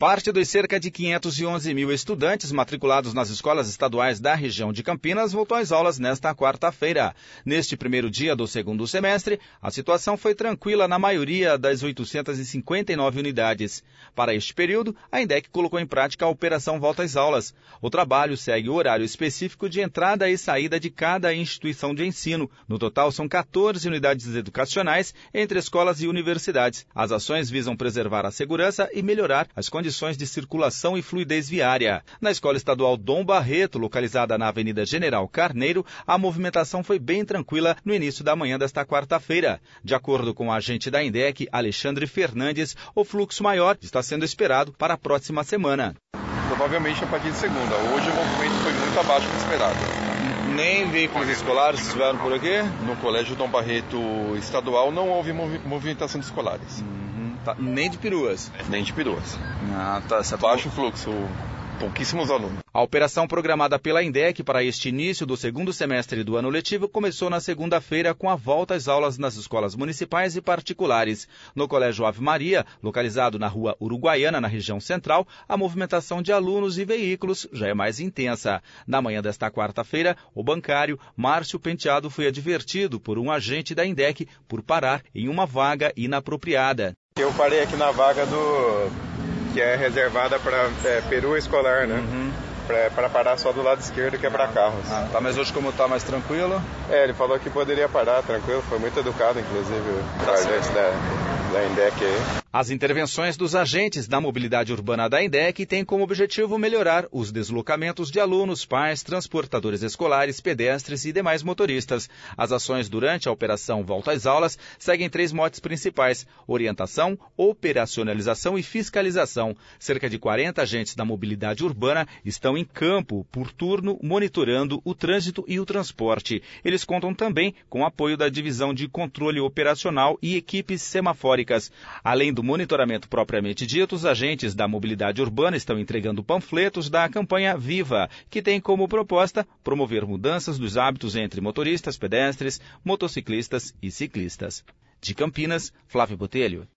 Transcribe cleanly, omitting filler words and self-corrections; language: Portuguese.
Parte dos cerca de 511 mil estudantes matriculados nas escolas estaduais da região de Campinas voltou às aulas nesta quarta-feira. Neste primeiro dia do segundo semestre, a situação foi tranquila na maioria das 859 unidades. Para este período, a INDEC colocou em prática a Operação Volta às Aulas. O trabalho segue o horário específico de entrada e saída de cada instituição de ensino. No total, são 14 unidades educacionais entre escolas e universidades. As ações visam preservar a segurança e melhorar as condições de circulação e fluidez viária. Na Escola Estadual Dom Barreto, localizada na Avenida General Carneiro, a movimentação foi bem tranquila no início da manhã desta quarta-feira. De acordo com o agente da INDEC, Alexandre Fernandes, o fluxo maior está sendo esperado para a próxima semana. Provavelmente a partir de segunda. Hoje o movimento foi muito abaixo do esperado. Nem veículos escolares estiveram por aqui? No Colégio Dom Barreto Estadual não houve movimentação de escolares. Tá. Nem de peruas? Nem de peruas. Baixo fluxo, pouquíssimos alunos. A operação programada pela INDEC para este início do segundo semestre do ano letivo começou na segunda-feira com a volta às aulas nas escolas municipais e particulares. No Colégio Ave Maria, localizado na rua Uruguaiana, na região central, a movimentação de alunos e veículos já é mais intensa. Na manhã desta quarta-feira, o bancário Márcio Penteado foi advertido por um agente da INDEC por parar em uma vaga inapropriada. Eu parei aqui na vaga que é reservada para perua escolar, né? Para parar só do lado esquerdo, que é para carros. Tá, mas hoje como tá mais tranquilo? Ele falou que poderia parar tranquilo, foi muito educado, inclusive, o agente da INDEC aí. As intervenções dos agentes da mobilidade urbana da INDEC têm como objetivo melhorar os deslocamentos de alunos, pais, transportadores escolares, pedestres e demais motoristas. As ações durante a Operação Volta às Aulas seguem 3 motes principais: orientação, operacionalização e fiscalização. Cerca de 40 agentes da mobilidade urbana estão em campo, por turno, monitorando o trânsito e o transporte. Eles contam também com o apoio da Divisão de Controle Operacional e equipes semafóricas. Além do monitoramento propriamente dito, os agentes da mobilidade urbana estão entregando panfletos da campanha Viva, que tem como proposta promover mudanças dos hábitos entre motoristas, pedestres, motociclistas e ciclistas. De Campinas, Flávio Botelho.